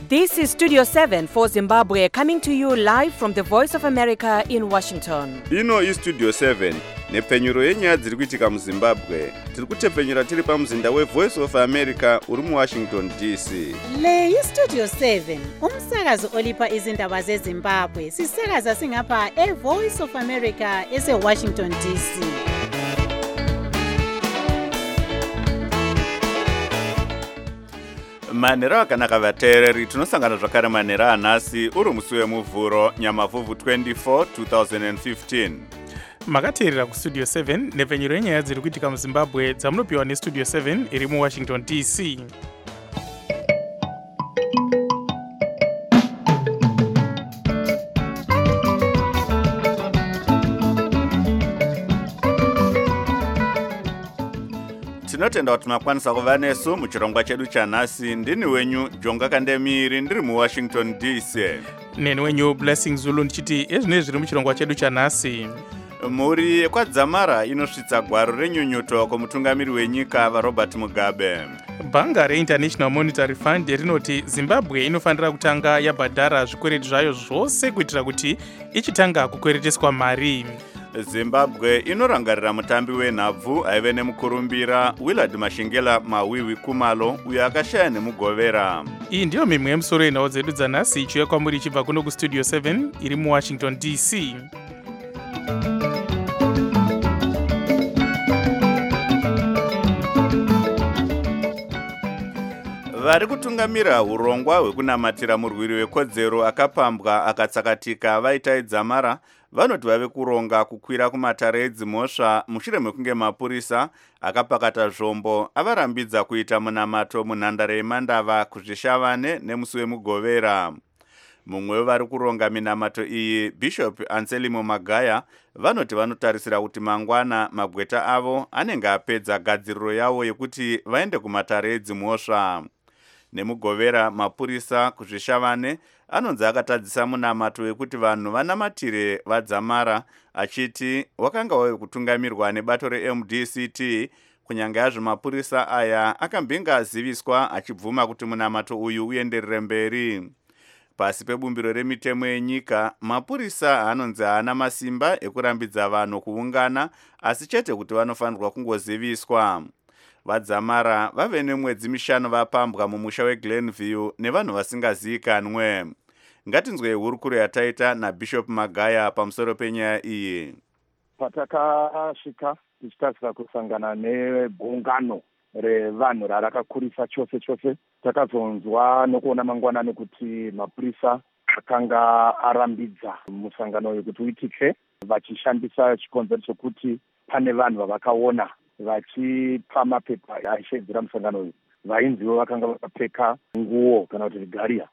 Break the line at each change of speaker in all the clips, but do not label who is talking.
This is Studio 7 for Zimbabwe, coming to you live from the Voice of America in Washington.
Ino iStudio 7 nepfenyuro yenyaya dziri kuitika muZimbabwe. Tiri kutepfenyura tiri pamuzinda weVoice of America uri muWashington DC.
Le iStudio 7 umsakazo olipa izindaba zeZimbabwe. Sisakaza singapha eVoice of America eseWashington DC.
Manhero akanaka vateereri, tinosangana zvakare manhero anhasi uri musi wemuvhuro nyamavhuvhu 24 2015.
Makateerera kuStudio 7 nepfenyuro yenyaya dziri kuitika muZimbabwe dzamunopiwa neStudio 7 iri muWashington DC.
Tinotenda kuti makwanisa kuva nesu muchirongwa chedu chanhasi. Ndini wenyu Jonga Kandemiri ndiri muWashington DC.
Neni wenyu Blessing Zulu ndichiti ezvinezvi zviri muchirongwa chedu chanhasi.
Mhuri yekwadzamara inosvitsa gwaro renyunyuto kumutungamiri wenyika vaRobert Mugabe.
Bhanga reInternational Monetary Fund rinoti Zimbabwe inofanira kutanga yabhadhara zvikwereti zvayo zvose kuitira kuti ichitanga kukwereteswa mari.
Zimbabwe inorangarira mutambi wenhabvu aive nemukurumbira Willard Mashingela Mawiwi Kumalo uyo akashaya nemugovera.
Iyi ndiyo mimwe yemusoro yenhau dzedu dzanhasi ichiuya kwamuri ichibva kuno kuStudio 7 iri muWashington DC.
Vari kutungamira urongwa hwekunamatira murwiri wekodzero akapambwa akatsakatika vaita idzamara vanoti vave kuronga kukwira kumatare edzimhosva mushure mekunge mapurisa akapakata zvombo avarambidza kuita munamato munhandare yemandava kuzvishavane nemusi wemugovera. Mumwe wevari kuronga minamato iyi, Bishop Anselmo Magaya, vanoti vanotarisira kuti mangwana magweta avo anenge apedza gadziriro yavo yekuti vaende kumatare edzimhosva. Nemugovera mapurisa kuzvishavane anonzi akatadzisa munamato wekuti vanhu vanamatire vadzamara achiti wakanga wave kutungamirwa nebato reMDCT. Kunyange yazvo mapurisa aya akambinga aziviswa achibvuma kuti munamato uyu uenderere mberi. Pasi pebumbiro remitemo yenyika, mapurisa anonzi haana masimba ekurambidza vanhu kuungana, asi chete kuti vanofanirwa kungoziviswa. Vadzamara vave nemwedzi mishanu vapambwa mumusha weGlenview nevanhu vasingazivikanwe. Ngatinzwe hurukuro yataita naBishop Magaya pamusoro penyaya iyi.
Patakasvika tichitarisira kusangana negungano revanhu rarakakurisa chose chose, takazonzwa nokuona mangwanani kuti mapurisa akanga arambidza musangano wekuti uitike vachishandisa chikonzero chokuti pane vanhu vavakaona vachipa mapepa aishedzera musangano uyu. Vainziwo vakanga vakapfeka nguo kana kuti rigaria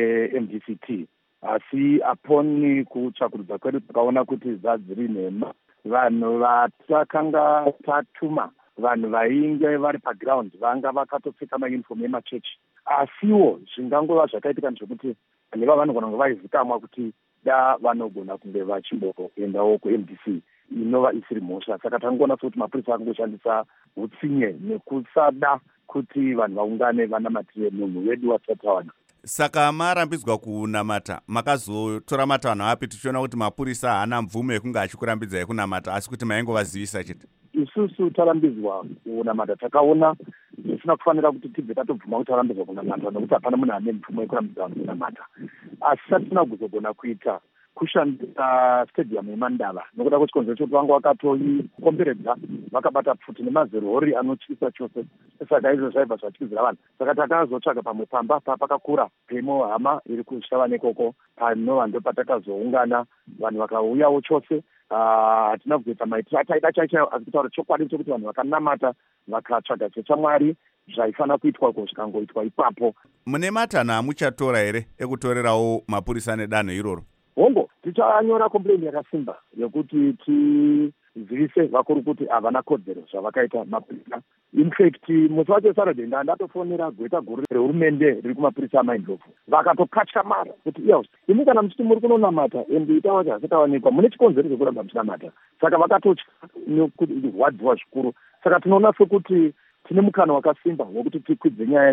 yeMDCT. Asi aponi kutsvakurudza kwedu takaona kuti zadziri nhema. Vanhu vatakanga tatuma, vanhu vainge vari paground vanga vakatopfeka mayunifomu emachechi. Asiwo zvingangova zvakaitika ndezvekuti vanhu vanogona kunge vaizikamwa kuti da vanogona kunge vachimboendawo kuMDC inova isiri mhosva. Saka tangoona kuti mapurisa akangoshandisa utsinye nekusada kuti vanhu vaungane vanamatire munhu wedu wasati awana.
Saka marambidzwa kunamata, makazotora matanho api tichiona kuti mapurisa haana mvumo yekunge achikurambidzai kunamata asi kuti maingovazivisa chete?
Isusu tarambidzwa kunamata, takaona zvisina kufanira kuti tibve tatobvuma kuti tarambidzwa kunamata nokuti hapana munhu ane mvumo yekurambidzwa vanhu kunamata. Asi satisina kuzogona kuita kushandisa stadium yemandava nokuda kwechikonzero chokuti vanga vakatoikomberedza vakabata pfuti nemazerori anotyisa chose. Saka izvo zvaibva zvatyizira vanhu. Saka takazotsvaga pamwe pamba pakakura pemo hama iri kushavane ikoko, panova ndo patakazoungana vanhu vakauyawo chose. Hatina kuzoita maitiro ataida chaichayo, asi kutaura chokwadi chokuti vanhu vakanamata vakatsvaga chechamwari zvaifanira kuitwa uko zvikangoitwa ipapo.
Mune matanho amuchatora here ekutorerawo mapurisa nedanho iroro?
Hongo, tichanyora komplaini yakasimba yekuti tizivise vakuru kuti havana kodzero zvavakaita mapurisa. In fact, musi wacho Saturday ndatofonera gweta guru rehurumende riri kumapurisa amaindlovu. Vakatokatya mara kuti imi kana muchiti muri kunonamata ende ita wacho hasitawanikwa mune chikonzero chekuramba muchinamata. Saka vakatotya nekuti rwadziwa zvikuru. Saka tinoona sekuti tine mukana wakasimba wekuti tikwidze nyaya iyi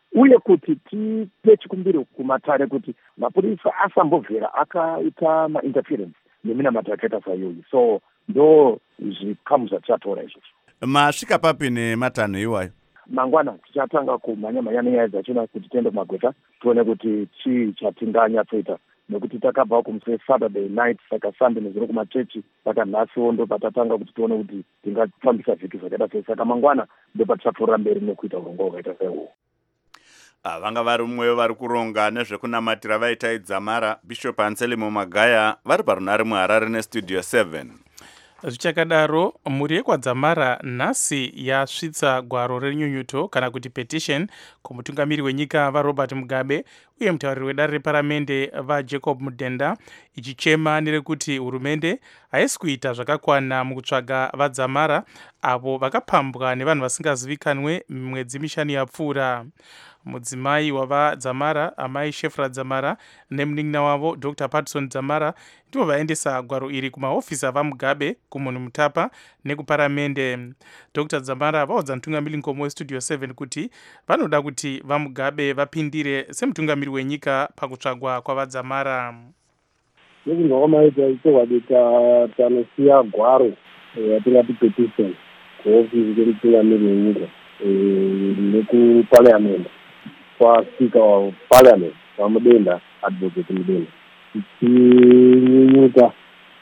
uye kuti tipe chikumbiro kumatare kuti mapurisa asambobvera akaita mainterference neminamato yakaita sayoyi. So ndo zvikamu zvatichatora izvozvo.
Masvika papi nematanho iwayo?
Mangwana tichatanga kumhanya nenyaya dzachona kuti tiende kumagweta tione kuti chii chatinganyatsoita, nekuti takabva Saturday night saka Sunday nezuro kumachechi saka nhasiwo ndo patatanga kuti tione kuti tingafambisa zvithu zvakaita sei. Saka mangwana ndo patichatorera mberi nekuita urongwa hwakaita saiwo.
Vanga vari mumwe vari kuronga nezvekunamatira vaita idzamara Bishop Anselmo Magaya vari parunare muHarare neStudio 7.
Zvichakadaro, mhuri yekwadzamara nhasi yasvitsa gwaro renyunyuto kana kuti petition kumutungamiri wenyika vaRobert Mugabe uye mutauriri wedare reparamende vaJacob Mudenda, ichichema nerekuti hurumende haisi kuita zvakakwana mukutsvaga vadzamara avo vakapambwa nevanhu vasingazivikanwe mwedzi mishanu yapfuura. Mudzimai wavadzamara, amai Shefra Dzamara nemunin'ina wavo Dr. Patson Dzamara ndivo vaendesa gwaro iri kumahofisi avaMugabe, kumunhu Mutapa nekuparamende. Dr. Dzamara vaudza mutungamiri nkomo weStudio 7 kuti vanoda kuti vaMugabe vapindire semutungamiri wenyika pakutsvagwa kwavadzamara.
Nezvinomaita ichokwadi tanosiya gwaro yatingati petition kuhofisi yemutungamiri wenyika nekuparliament kwaSpeaker waParliament vaMudenda, Advocate Mudenda, tichinyunyuta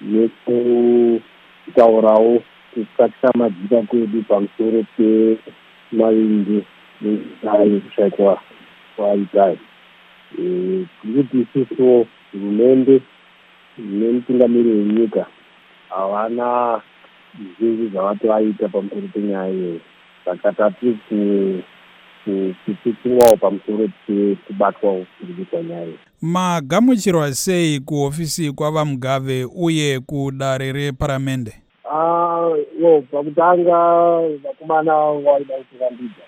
nekutaurawo kusatisa majita kwedu pamusoro pemaringe nenyaya yekushaikwa kwaitai. Kuti isusuwo hurumende nemutungamiri wenyika havana zvinji zvavati vaita pamusoro penyaya iyoyo, saka tati kuchitimwawo pamusoro pekubatwawo kuita nyaya iyi.
Magamuchirwa sei kuhofisi kwavaMugabe uye kudare reparamende?
Pakutanga vakomana vaida kutirambidza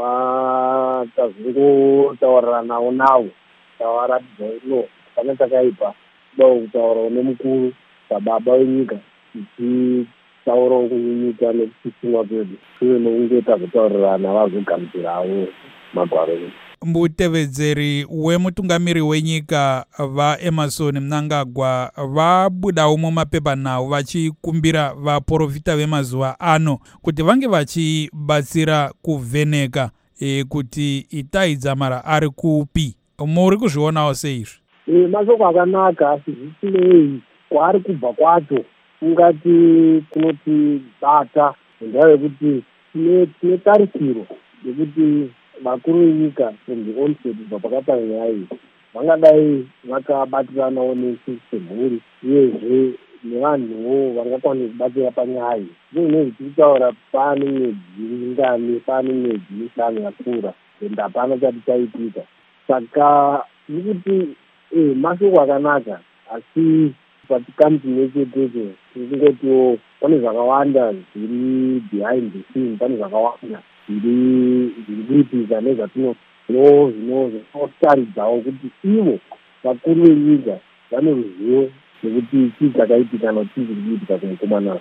tazongotaurira navo tavaratidza pane takaipa toda kutaurawo nemukuru sababa wenyika tichitaurawo kunyunyuta nekuchisimwa kwedu uye nokunge tazotaurirana vazogamuchirawo magwaro edu.
Mutevedzeri wemutungamiri wenyika vaEmmerson Mnangagwa vabudawo mumapepanhau vachikumbira vaprofita vemazuva ano kuti vange vachibatsira kuvheneka kuti Itai Dzamara ari kupi. Muri kuzvionawo seizvi?
Mashoko akanaka, asi zvisinei kwaari kubva kwacho ungati kunotibata ngendaa yekuti tine tarisiro yekuti vakuru venyika from the onset kubva pakatanga nyaya iyi vangadai vakabatiranawo nesu semhuri uyezve nevanhuwo vangakwanisa kubatsira panyaya iyi. Zvinhu zvichitaura pane mwedzi ngani, pane mwedzi mishanu yapfuura ende hapana chati chaitika. Saka tirikuti mashoko akanaka, asi patikamuti nechetecho tisingotiwo pane zvakawanda zviri behind the scene, pane zvakawanda zviri kuitika nezvatinotaridzawo kuti ivo vakuru venyika vane ruzivo nekuti chii chakaitika nochii chiri kuitika kumukomana.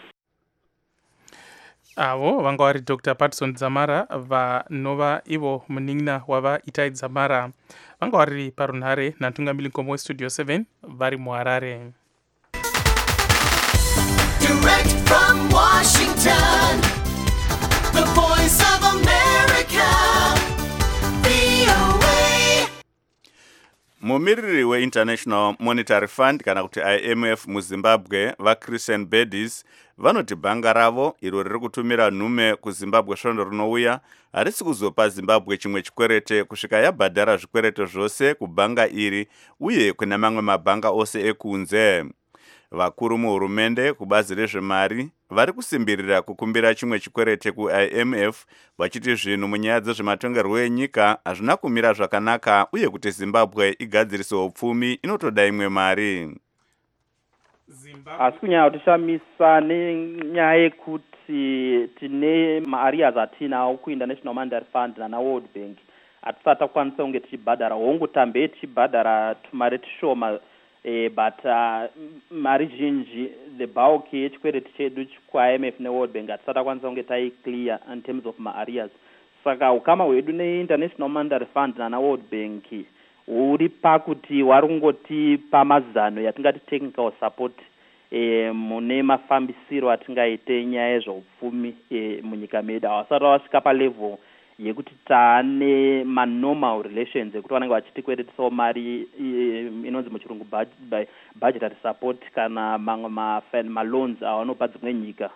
Avo vanga vari Dr. Patson Dzamara vanova ivo munin'ina wavaItai Dzamara, vanga vari parunhare natungamiri nkomo weStudio 7 vari muHarare.
Direct from Washington, the voice of America, VOA.
Mumiriri weInternational Monetary Fund kana kuti IMF muZimbabwe vaChristian Bedis vanoti bhanga ravo iro riri kutumira nhume kuZimbabwe svondo rinouya harisi kuzopa Zimbabwe chimwe chikwerete kusvika yabhadhara zvikwerete zvose kubhanga iri uye kuna mamwe mabhanga ose ekunze. Vakuru muhurumende kubazi rezvemari vari kusimbirira kukumbira chimwe chikwerete kuIMF vachiti zvinhu munyaya dzezvematongerwo enyika hazvina kumira zvakanaka uye kuti Zimbabwe igadzirise upfumi inotoda imwe mari.
Asi kunyanya tichamisa nenyaya yekuti tine maarias atinawo kuInternational Monetary Fund nana World Bank hatisati takwanisa kunge tichibhadhara hongu tambe tichibhadhara tumari tushoma but mari zhinji the bulk yechikwereti chedu kwaIMF neWorld Bank hatisati takwanisa kunge taiclear in terms of maarias. saka ukama hwedu neInternational Monetary Fund nana World Bank huri pakuti vari kungotipa mazano yatingati technical support mune mafambisiro atingaite nyaya yezveupfumi munyika medu. Havasati vasvika palevel yekuti taane manormal relations ekuti vanenge vachitikweretsawo mari inonzi muchirungu budgetary support kana mamwe maloans avanopa dzimwe nyika.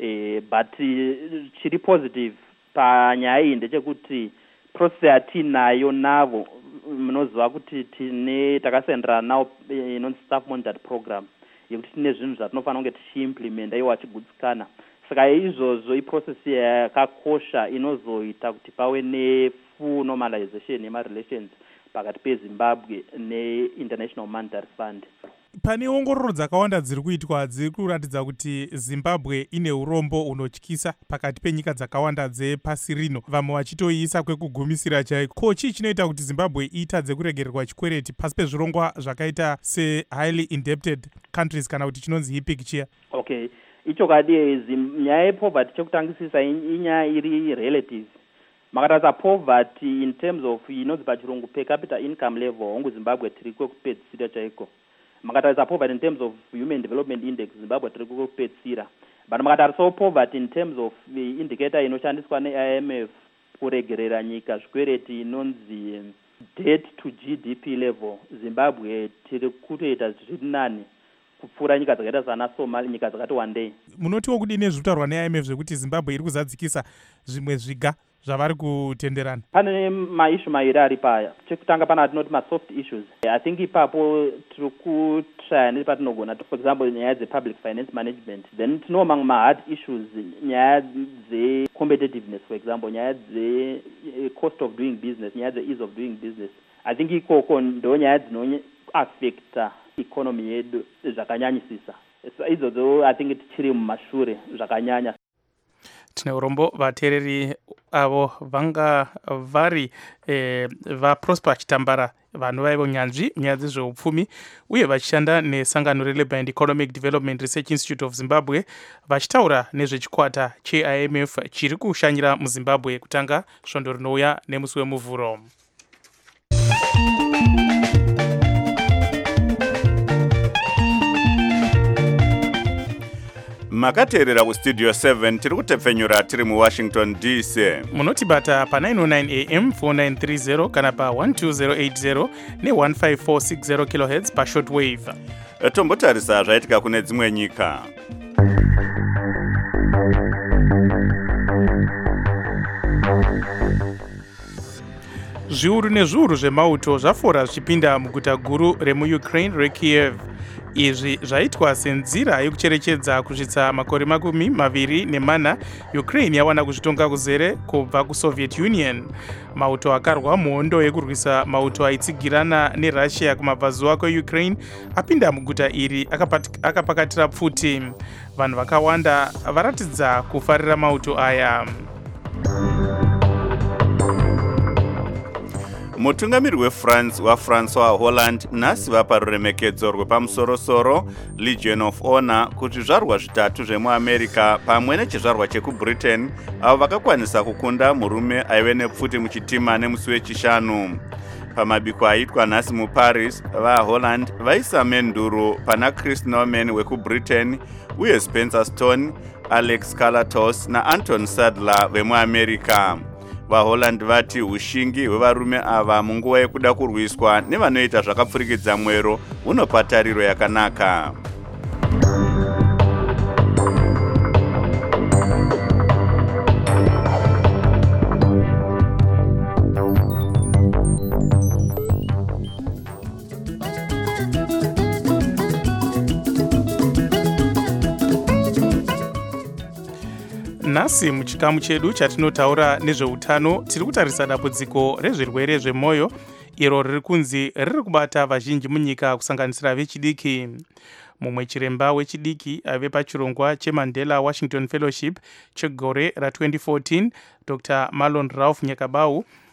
But chiri positive panyaya iyi ndechekuti process yatinayo navo munoziva kuti takasenderana nawo inonzi staff monitored program yekuti tine zvinhu zvatinofanira kunge tichiimplementa iwo achigutsikana. Saka izvozvo iprocess yakakosha inozoita kuti pave nefull normalization yemarelations pakati peZimbabwe neInternational Monetary Fund.
Pane ongororo dzakawanda dziri kuitwa dziri kuratidza kuti Zimbabwe ine urombo unotyisa pakati penyika dzakawanda dzepasi rino, vamwe vachitoiisa kwekugumisira chaiko. Ko chii chinoita kuti Zimbabwe iitadze kuregererwa chikwereti pasi pezvirongwa zvakaita sehighly indebted countries kana kuti chinonzi HIPC chiya?
Okay, icho kadi nyaya yepoverty chekutangisisa inyaya iri relative. Makatarisa poverty in terms of inonzi pachirungu per capita income level hongu Zimbabwe tiri kwekupedzisira chaiko. Makatarisa poverty in terms of human development index Zimbabwe tiri kwekupedzisira. But makatarisa poverty in terms of indicator inoshandiswa neIMF kuregerera nyika zvikwereti inonzi debt to GDP level Zimbabwe tiri kutoita zviri nani kupfuura nyika dzakaita sana Somalia, nyika dzakati wandei.
Munotiwo kudini zvitaurwa neIMF zvekuti Zimbabwe iri kuzadzikisa zvimwe zviga zvavari kutenderana?
Pane maishu mairi ari paya. Chekutanga pana atinoti soft issues. I think ipapo tiri kutraya nepatinogona, for example nyaya dzepublic finance management. Then tino mamwe mahard issues, nyaya dzecompetitiveness, for example nyaya dzecost of doing business, nyaya dze-ease of doing business. I think ikoko ndo nyaya dzinoaffecta economy yedu zvakanyanyisisa. Idzodzo I think tichiri mumashure zvakanyanya.
Tine urombo vateereri avo vanga vari vaProsper Chitambara, vanhu vaivo nyanzvi nyaya dzezveupfumi uye vachishanda nesangano reLabour and Economic Development Research Institute of Zimbabwe, vachitaura nezvechikwata cheIMF chiri kushanyira muZimbabwe. Kutanga svondo rinouya nemusi wemuvhuro.
Makateerera kustudio 7 tiri kutepfenyura tiri muWashington DC.
Munotibata pa 909 AM 4930 kana pa 12080 ne15460 kHz pa shortwave.
Tombotarisa zvaitika kune dzimwe nyika.
Zviuru nezviuru zvemauto zvafora zvichipinda muguta guru remuUkraine reKiev. Izvi zvaitwa senzira yekucherechedza kusvitsa makore 24 Ukraine yawana kuzvitonga kuzere kubva kuSoviet Union. Mauto akarwa muhondo yekurwisa mauto aitsigirana neRussia kumabvazuva kweUkraine apinda muguta iri akapakatira pfuti. Vanhu vakawanda varatidza kufarira mauto aya.
Mutungamiri weFrance waFrancois Hollande nhasi vapa ruremekedzo rwepamusorosoro Legion of Honor kuzvizvarwa zvitatu zvemuAmerica pamwe nechizvarwa chekuBritain avo vakakwanisa kukunda murume aive nepfuti muchitima nemusi wechishanu. Pamabiko aitwa nhasi muParis, vaHolland vaisa menduro pana Chris Norman wekuBritain uye Spencer Stone, Alex Kalatos naAnton Sadler vemuAmerica. VaHolland vati ushingi hwevarume ava munguva yekuda kurwiswa nevanoita zvakapfurikidza mwero unopa tariro yakanaka.
Nhasi muchikamu chedu chatinotaura nezveutano tiri kutarisa dambudziko rezvirwere zvemwoyo iro riri kunzi riri kubata vazhinji munyika kusanganisira vechidiki. Mumwe chiremba wechidiki ave pachirongwa cheMandela Washington Fellowship chegore ra2014, Dr. Marlon Ralph Nyakabau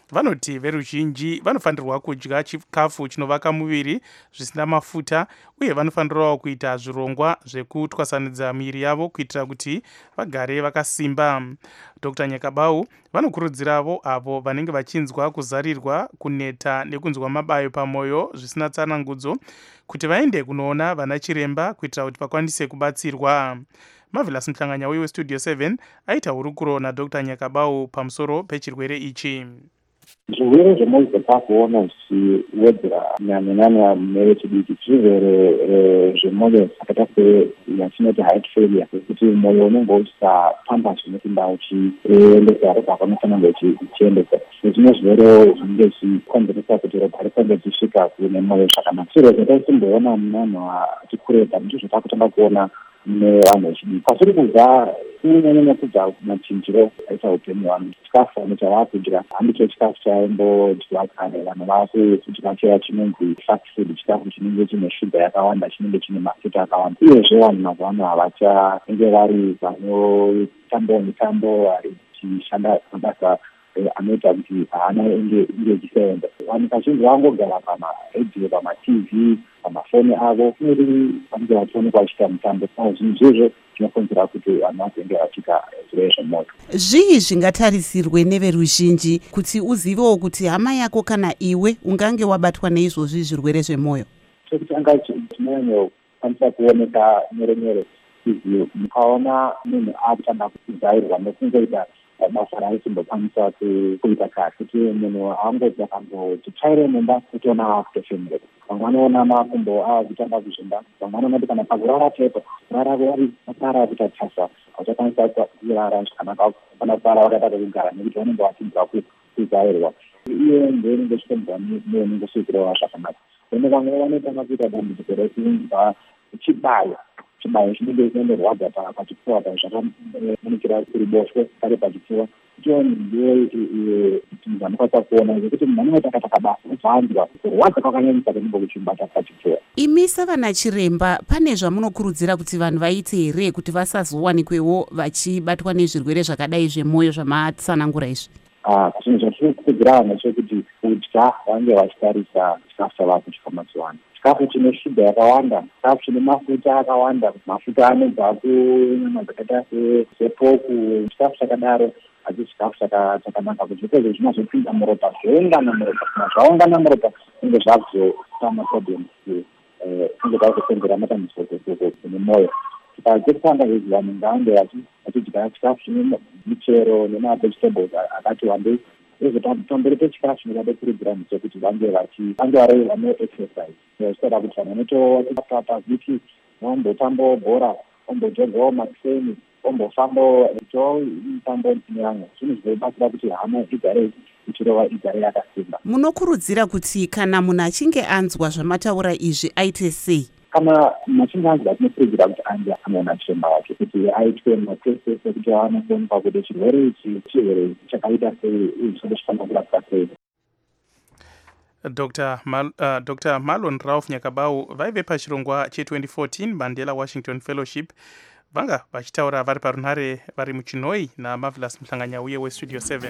vanoti veruzhinji vanofanirwa kudya chikafu chinovaka muviri zvisina mafuta uye vanofanirawo kuita zvirongwa zvekutwasanudza miviri yavo kuitira kuti vagare vakasimba. Dr. Nyakabau vanokurudziravo avo vanenge vachinzwa kuzarirwa, kuneta nekunzwa mabayo pamwoyo zvisina tsanangudzo kuti vaende kunoona vana chiremba kuitira kuti vakwanise kubatsirwa. Marvelous Mhlanganya westudio 7 aita hurukuro naDr. Nyakabau pamusoro pechirwere ichi.
Zvirwere zvemwoyo takuona zvichiwedzera kunyanya nevechidiki zvirwere zvemwoyo zvakaita seyatinoti heart failure, kuti mwoyo unenge usisafamba zvinopinda uchiendesa ropa panofanira uchiendesa. Zvimwe zvirwere zvinenge zvichikonzeresa kuti ropa risange richisvika kune mwoyo zvakanaka. Zviro zvataimboona munanhu atikureta ndizvo takutanga kuona mune vanhu vechidiki. Pasiri kubva kunyanya kubva kumachinjiro aita upenyu hwavo, chikafu chavakudya handicho chikafu chaimbodyiwa kare. Vanhu vakudya chiya chinonzi fast food, chikafu chinenge chine shuga yakawanda, chinenge chine mafuta akawanda. Uyezve vanhu mazuva ano havachange vari vanotambawo mitambo, vari kuchishanda mabasa anoita kuti hana inge ichisevenza. Vanhu kazhinji vangogara pamaredhiyo, pamatv, pamafoni avo, kunori vanenge vachionekwa vachiita mitambo. Zvinhu izvozvo zvinokonzera kuti vanhu vazenge vachiita zvirwere zvemwoyo.
Zvii zvingatarisirwe neveruzhinji kuti uzivewo kuti hama yako kana iwe ungange wabatwa neizvozvi zvirwere zvemwoyo?
Chekutanga chinonyanyokwanisa kuoneka nyore izvi mukaona munhu akutanga kuzairwa nekungoita basa raisimbokwanisa kuita kare, kuti munhu haangodzi akamboti chaire mumba kutoona akutofemerera. Vamwe vanoona makumbo akutanga kuzvimba, vamwe vanoti kana pakurara chete kurara vari masara kuita tasa hauchakwanisa kurara zvakanaka kana kurara wakataka kugara nekuti vanenge vachinzwa kuzairwa. Iye ndoinenge chitomubva neunenge usvikirawo zvakanaka. Ene vamwe vanotanga kuita dambudziko rekunzwa chibayo chinenge chinorwadza pachipfuva zvakamunikira kuruboshwe kare pachipfuva. Ndiyo zvanokwanisa kuona kuti munhu anenge takabasa uzanzwa kurwadza kwakanyanyisa kunenge kuchimbata pachipfuva.
Imi savana chiremba pane zvamunokurudzira kuti vanhu vaite here kuti vasazowanikwewo vachibatwa nezvirwere zvakadai zvemwoyo zvamatsanangura izvi?
Zvinhu zvatinokurudzira vanhu chekuti kudya vange vachitarisa chikafu chavakudya mazuva ano. Chikafu chine shuga yakawanda, chikafu chine mafuta akawanda, mafuta anobva kunyama dzakaita sepoku, chikafu chakadaro hachisi chikafu chakanaka kuti zvirwere zvinozopinda muropa zvoungana muropa. Kana zvaungana muropa kunge zvakuzopa maproblems kunge zvakukonzera matambudziko kune mwoyo. Chekutanga izvi vanhu ngavange vachidya chikafu chine michero nemavegetables akati wandei. Pamberi pechikafu chinodada kurudzira kuti vange vari vanoexercise. Zvichitaura kuti vanhu vanotoata pavhiki vambotambawo bhora, vambojogawo makuseni, vambofambawo mitambo neamwe. Zvinhu zvinobatsira kuti hama igare ichirova igare yakasimba.
Munokurudzira kuti kana munhu achinge anzwa zvamataura izvi aite sei?
Kana machinge anzwa tinokurudzira kuti ange anoona chiremba wake kuti aitwe matest ekuti anoonekwa kuti chirwere ichi chirwere chakaita sei uye chinofanira kurapwa sei.
Dr. Marlon Ralph Nyakabau vaive pachirongwa che2014 Mandela Washington Fellowship vanga vachitaura vari parunhare vari muchinoi naMarvelous Mhlanganya uye westudio 7.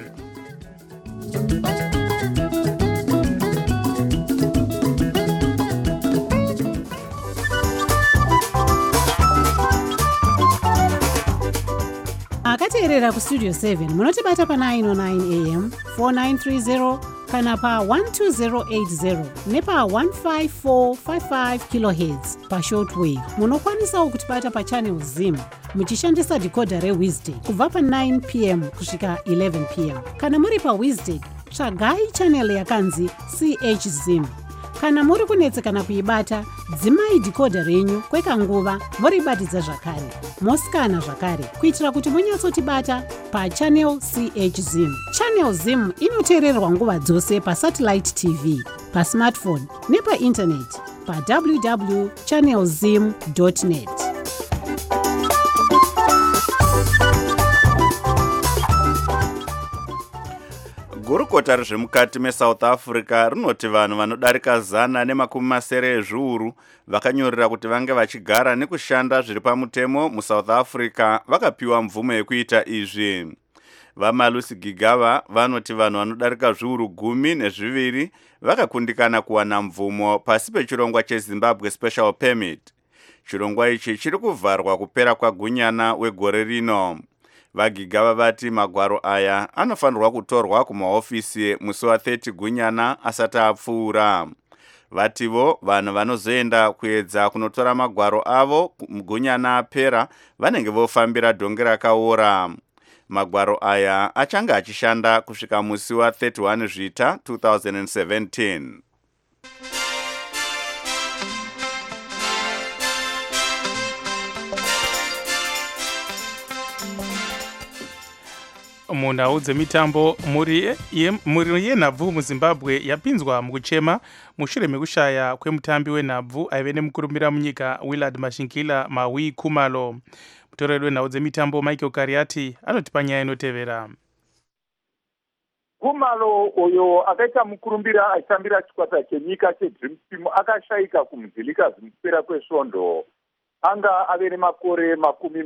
akateerera kustudio 7 munotibata pa909 am 4930 kana pa12080 nepa15455 kilohertz pashortwave. Munokwanisawo kutibata pachannel Zim muchishandisa decoder reWizard kubva pa9 pm kusvika 11 pm. Kana muri paWizard tsvagai channel yakanzi CH Zim. Kana muri kunetsekana kuibata, dzimai decoder renyu kwekanguva moribatidza zvakare. Mosikana zvakare kuitira kuti munyatsotibata pachannel CH Zim. Channel Zim inoteererwa nguva dzose pasatellite TV, pasmartphone nepainternet pa www.channelzim.net.
Gurukota rezvemukati meSouth Africa rinoti vanhu vanodarika 170 ezviuru vakanyorera kuti vange vachigara nekushanda zviri pamutemo muSouth Africa vakapiwa mvumo yekuita izvi. vamalusi gigava vanoti vanhu vanodarika zviuru 12 vakakundikana kuwana mvumo pasi pechirongwa chezimbabwe special permit. Chirongwa ichi chiri kuvharwa kupera kwagunyana wegore rino. Vagigava vati magwaro aya anofanirwa kutorwa kumahofisi musi wa30 gunyana asati apfuura. Vativo vanhu vanozoenda kuedza kunotora magwaro avo gunyana apera vanenge vofambira dhonge rakaora. Magwaro aya achanga achishanda kusvika musi wa31 Zvita 2017.
munhau dzemitambo mhuri yenhabvu muzimbabwe yapinzwa mukuchema mushure mekushaya kwemutambi wenhabvu aive nemukurumbira munyika Willard Mashingila Maui Khumalo. Mutoreri wenhau dzemitambo Michael Kariati anotipa nyaya inotevera.
Khumalo uyo akaita mukurumbira achitambira chikwata chenyika cheDream Team akashayika kumuzilikazi mukupera kwesvondo. Anga ave nemakore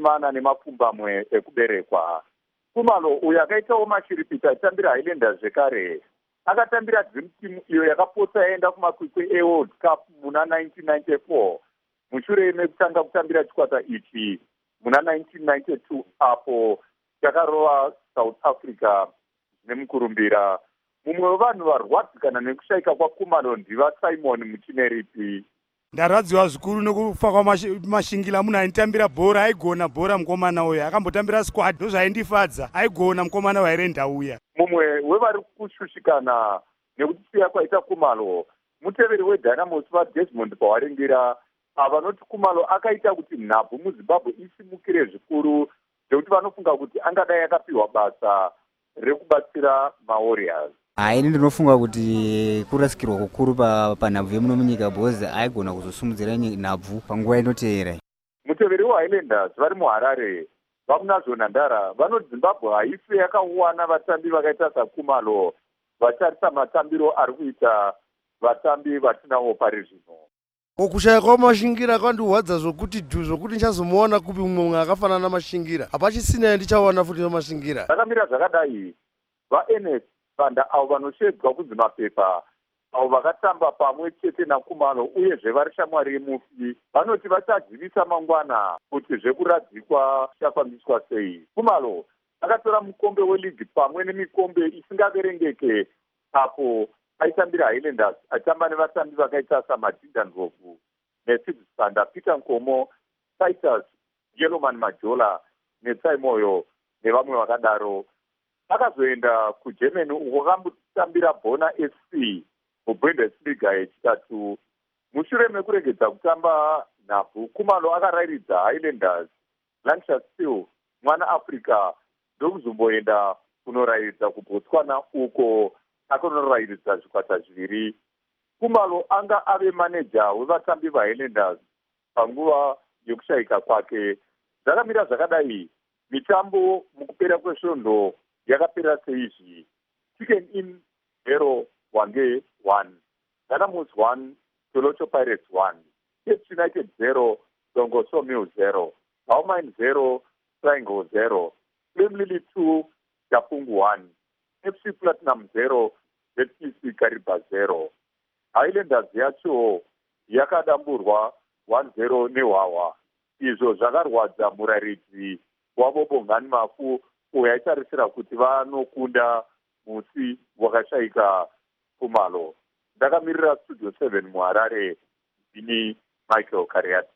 40 ekuberekwa. Khumalo uyo akaitawo mashiripita achitambira Highlanders zvekare. Akatambira Dream Team iyo yakapotsa yaenda kumakwikwi eWorld Cup muna 1994. Mushure mekutanga kutambira chikwata ichi muna 1992 apo chakarova South Africa nemukurumbira. Mumwe wevanhu varwadzikana nekushayika kwaKhumalo ndiva Simon Muchineripi.
Ndarwadziwa zvikuru nekufa kwaMashingila. Munhu ainitambira bhora, aigona bhora mukomana uya, akambotambira squad, ndozvaindifadza, aigona mukomana wairenda uya.
Mumwe wevari kushushikana nekutisiya kwaita Khumalo muteveri weDynamos vaDesmond pawaringira vanoti Khumalo akaita kuti nhabvu muZimbabwe isimukire zvikuru zvekuti vanofunga kuti angadai akapiwa basa rekubatsira maWarriors.
Ini ndinofunga kuti kurasikirwa kukuru panhabvu yemuno munyika because aigona kuzosimudzira nhabvu panguva inoteera.
Muteveri weHighlanders vari muHarare vamunazvo Nhandara vanoti Zimbabwe haisi yakawana vatambi vakaita saKhumalo vatarisa matambiro ari kuita vatambi vatinawo pari zvino.
Kushaya kwaMashingila kwandiwadza zvokuti ndichazomuona kupi mumwe akafanana naMashingila. Hapachisina ndichawana futi naMashingila.
Zvakamira zvakadai vaNS Banda avo vanoshedzwa kunzi mapepa avo vakatamba pamwe chete naKhumalo uyezve vari shamwari yemufi vanoti vachadzivisa mangwana kuti zvekuradzikwa zvichafambiswa sei. Khumalo akatora mukombe weligi pamwe nemikombe isingaverengeke apo aitambira Highlanders achitamba nevatambi vakaita saMadinda Ndlovu, Mercedes Banda, Peter Nkomo, Titus Yellowman Majola neTsaimoyo nevamwe vakadaro. Akazoenda kuGermany uko akambotambira Bona FC muBundesliga yechitatu. Mushure mekuregedza kutamba nhabvu, Khumalo akarairidza Highlanders, Lancashire Steel, Mwana Africa ndokuzomboenda kunorairidza kuBotswana uko akonorairidza zvikwata zviviri. Khumalo anga ave maneja wevatambi vaHighlanders panguva yokushayika kwake. Zvakamira zvakadai mitambo mukupera kwesvondo yakapera seizvi: Chicken Inn 0 Hwange 1, Dynamos 1 Tolocho Pirates 1, Cape United 0 Dongoso Mill 0, Bowmine 0 Triangle 0, Flame Lily 2 Japungu 1, FC Platinum 0 ZPC Kariba 0. Highlanders yacho yakadamburwa 1-0 neHwawa. Izvo zvakarwadza muraridzi wavo Bongani Mafu uyo aitarisira kuti vanokunda musi wakashayika Khumalo. Ndakamirira Studio 7 muHarare, ndini Michael Kariati.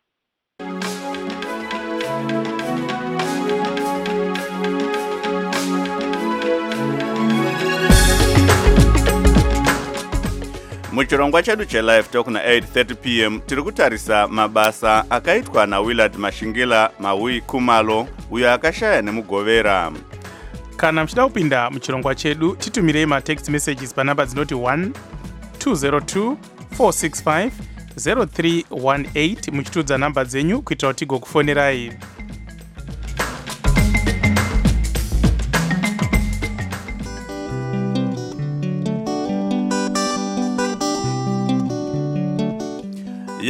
Muchirongwa chedu chelive talk na 8:30 p.m. tiri kutarisa mabasa akaitwa naWillard Mashingila Maui Khumalo uyo akashaya nemugovera.
Kana mchida kupinda muchirongwa chedu titumirei matext messages panamba dzinoti 1 202 465 0318 muchitudza namba dzenyu kuitira kuti tigokufonerai.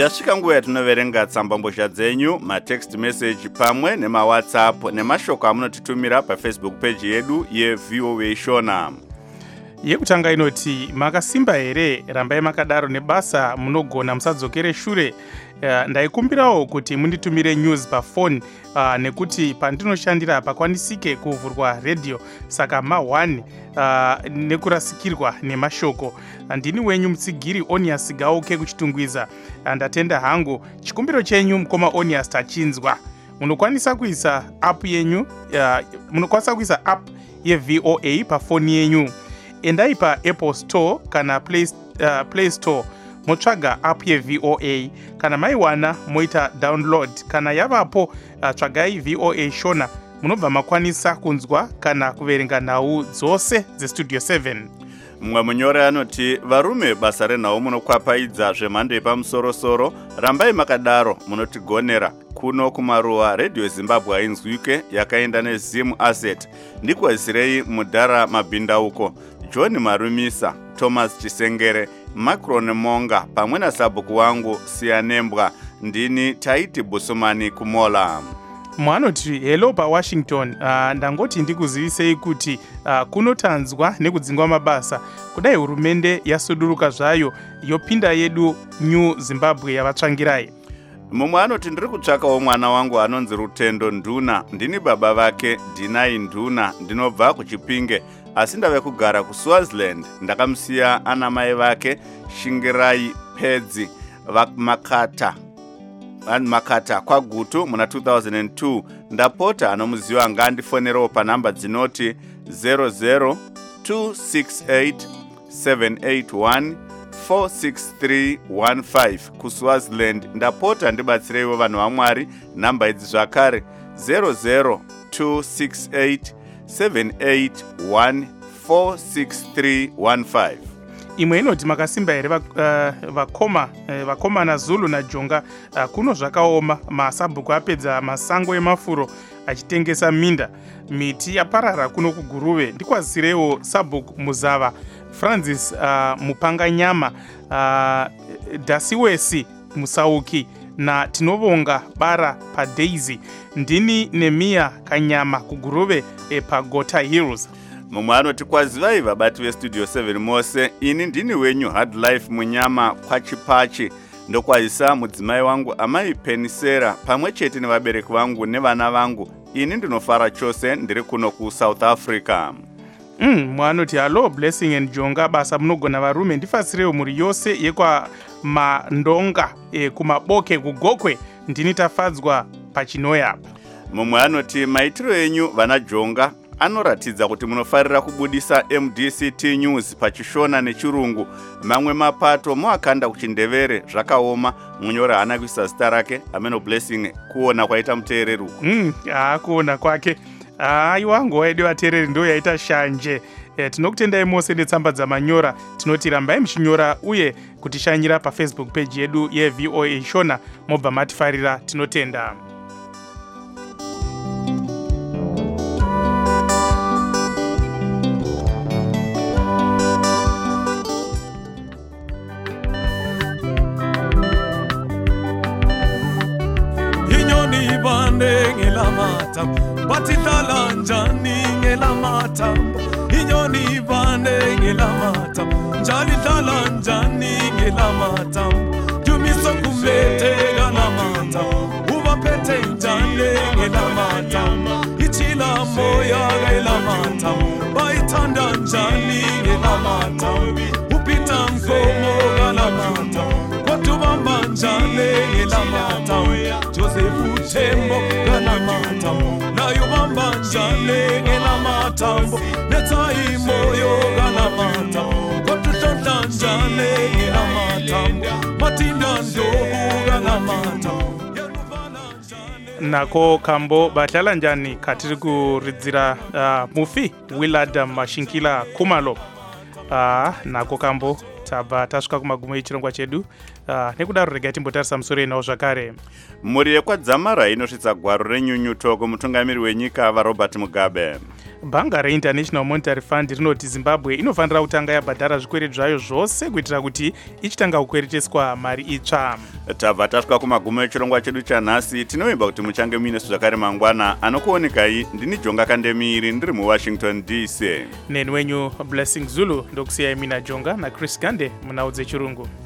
Yasvika nguva yatinoverenga tsambambozha dzenyu, matext message pamwe nemawhatsapp nemashoko amunotitumira pafacebook page yedu yeVOA Shona.
Yekutanga inoti makasimba here, rambai makadaro nebasa munogona musadzokere shure. Ndaikumbirawo kuti munditumire news pafoni nekuti pandinoshandira pakwanisike kuvhurwa radio, saka ma1 nekurasikirwa nemashoko. Ndini wenyu mutsigiri Onias Gauke kuchitungwiza. Ndatenda hangu chikumbiro chenyu mukoma Onias tachinzwa. Munokwanisa kuisa app yenyu, munokwanisa kuisa app yeVOA pafoni yenyu. Endai pa Apple Store kana Play Store motsvaga app yeVOA, kana maiwana moita download, kana yavapo tsvagai VOA Shona, munobva makwanisa kunzwa kana kuverenga nhau dzose dzeStudio 7.
Mumwe munyore anoti varume basa renhau munokwapaidza zvemhando yepamusoro-soro, rambai makadaro munotigonera kuno kumaruwa. Radio Zimbabwe ainzwike yakaenda neZim Asset, ndikwazirei mudhara mabhindauko, John Marumisa, Thomas Chisengere, Macron Monga pamwe nasabhuku wangu Siyanembwa. Ndini Taiti Busumani Kumola.
Mwanoti hello pa Washington, ndangoti ndikuzivisei kuti kunotanzwa nekudzingwa mabasa kudai hurumende yasuduruka zvayo yopinda yedu New Zimbabwe yavatsvangirai.
Mumwe anoti ndiri kutsvakawo mwana wangu anonzi Rutendo Nduna, ndini baba vake Dinai Nduna, ndinobva kuChipinge asi ndave kugara kuSwaziland. Ndakamusiya ana mai vake Shingirai Pedzi Makata kwaGutu muna 2002. Ndapota anomuziva ngandifonerewo panhamba dzinoti 0026878146315 kuSwaziland. Ndapota ndibatsireiwo vanhu vaMwari, nhamba idzi zvakare 0026878146315.
Imwe inoti makasimba here vakoma naZulu naJonga, kuno zvakaoma, masabhuku apedza masango emafuro achitengesa minda, miti yaparara kuno kuGuruve. Ndikwazirewo sabhuku Muzava, Francis Mupanganyama, Dasiwesi Musauki na tinovonga bara paDaisy. Ndini Nemia Kanyama kuGuruve paGota Hills.
Mumwe anoti kwazivai vabati veStudio 7 mose, ini ndini wenyu Hard Life Munyama kwaChipachi. Ndokwaisa mudzimai wangu amai Penisera pamwe chete nevabereki vangu nevana vangu. Ini ndinofara chose ndiri kuno kuSouth Africa.
Mwanoti hello Blessing and Jonga, basa munogona varume ndifasirewo muri yose yekwa Mandonga kumaboke kugokwe, ndini tafadzwa pachinoya.
Mumwe anoti maitiro enyu vana Jonga anoratidza kuti munofarira kubudisa MDCT News pachishona nechirungu. Mamwe mapato moakanda kuchindevere zvakaoma. Munyora hana kuisa zita rake. Ameno Blessing kuona kwaita muteereri uku.
Kuona kwake. Aiwa nguva yedu vateereri ndo yaita shanje. Tinokutendai mose netsamba dzamanyora. Tinoti rambai muchinyora uye kutishanyira paFacebook page yedu yeVOA Shona, mobva matifarira. Tinotenda.
Ngelamatam batidlala njani ngelamatam, inyoni bane ngelamatam, njali dlala njani ngelamatam, dumiso kumete ngelamatam, ubaphethe njani ngelamatam, ichila moya ngelamatam, bayithanda njani ngelamatam, upita mkomo ngelamatam, kwatubamba njani ngelamatam, Joseph Tembo Galamata, nayo bamba njale Galamata, netai moyo Galamata, kotutonda njale Galamata, matinda ndobu Galamata.
Nako kambo batala njani katiri kuridzira mufi Willard Mashinkila Kumalo. Nako kambo tabva tasvika kumagumo echirongwa chedu, nekudaro regai timbotarisa musoro enawo zvakare.
Mhuri yekwadzamara inosvitsa gwaro renyunyuto kumutungamiri wenyika vaRobert Mugabe.
bhanga reInternational Monetary Fund rinoti Zimbabwe inofanira kutanga yabhadhara zvikwereti zvayo zvose kuitira kuti ichitanga kukwereteswa mari itsva.
Tabva tasvika kumagumo echirongwa chedu chanhasi. Tinovimba kuti muchange muine zvakare mangwana. Anokuonekai ndini Jonga Kandemiri ndiri muWashington DC.
Neni wenyu Blessing Zulu ndokusiyai mina Jonga naChris Gande munhau dzechirungu.